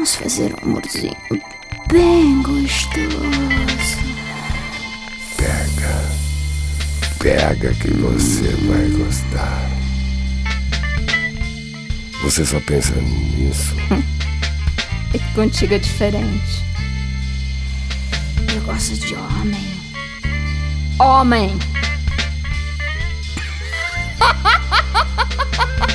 Vamos fazer um amorzinho bem gostoso. Pega que você vai gostar. Você só pensa nisso. É que contigo é diferente. Eu gosto de homem. Homem!